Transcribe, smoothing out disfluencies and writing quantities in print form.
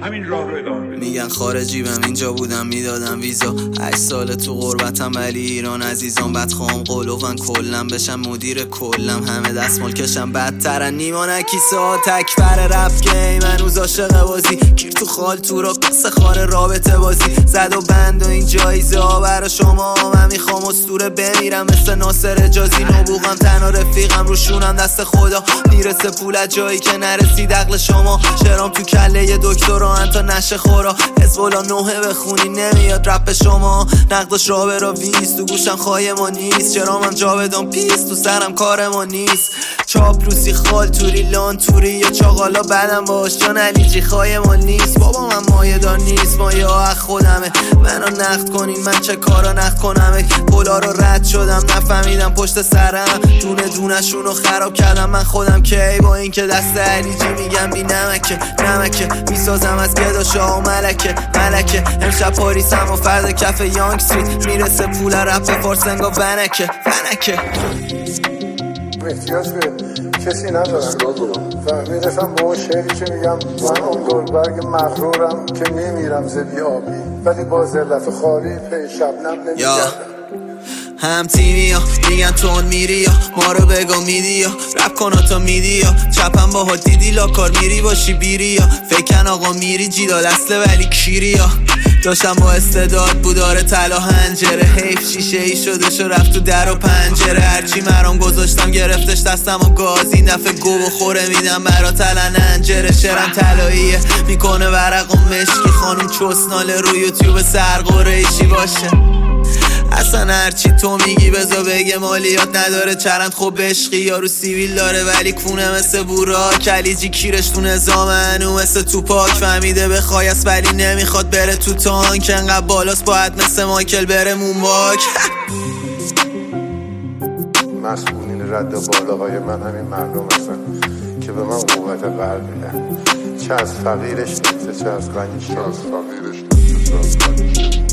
همین راه رو ادامه بدیم. میگن خارجی بم اینجا بودم میدادم ویزا 8 سال تو غربتم ولی ایران عزیزان بدخوام قلوبن کلم بشم مدیر کلم همه دستمال کشم بدترن نیمان کیسه ها تکبر رپ گیم هنوز عاشق بازی گیر تو خال تو را قصه خاره رابطه بازی زد و بند و این جایزه ها برا شما من میخوام اسطوره بمیرم مثل ناصر اجازی نبوغم تنها رفیقم روشونم دست خدا میرسه پول جایی که نرسید عقل شما شرام تو کله یه دکتر و تا نشه خورا حزبولا نوحه بخونی نمیاد رپ شما نقدش را برا ویست تو گوشم خواهی ما نیست چرامم جا بدم پیست تو سرم کار ما نیست چاپلوسی خال توری لان توری یا چاقالا بدم باش جان علیجی خواهی ما نیست بابا من مایه دار نیست مایه ها خودمه منو نقد کنین من چه کارا نقد کنمه پولا رو رد شدم نفهمیدم پشت سرم دونه دونه شونو خراب کردم من خودم کی با این که دست علیجی میگم بی نمکه میسازم از گداشا و ملکه امشب پاریسم و فرد کف یانگ استریت میرسه پول رپ فارسنگا ونکه احتیاج به کسی ندارم و میرسم با اون شعری که میگم من اون دوربرگ مغرورم که میمیرم زبی آبی ولی با ذلت خالی پی شبنم نمیگردم هم تیمی ها میگن تون میری یا ما رو بگو میدی یا رپ کن تا میدی یا چپم با ها دیدی لاکار میری باشی بیری یا فکن آقا میری جیدال اصله ولی کیری یا داشتم با استعداد بوداره تلا هنجره حیف شیشه ای شده شو رفت تو در و پنجره هرچی مرام گذاشتم گرفتش دستم و گاز این دفعه گو بخوره میدم برا تلن انجره شرم تلاییه میکنه ورق و مشکی خانوم چسناله رو یوتیوب سرقوره ایشی باشه اصلا هرچی تو میگی بزا بگه مالیات نداره چرند خوب عشقی یارو سیویل داره ولی کونه مثل بورا کلیجی کیرش تو نظام هنو مثل تو پاک فهمیده بخوای است ولی نمیخواد بره تو تانک انقدر بالاست باید مثل مایکل بره مونواک مسئولین رد بالاهای من همین مردم هستن که به من قوت قلب میدن چه از فقیرش نیسته چه از غنیش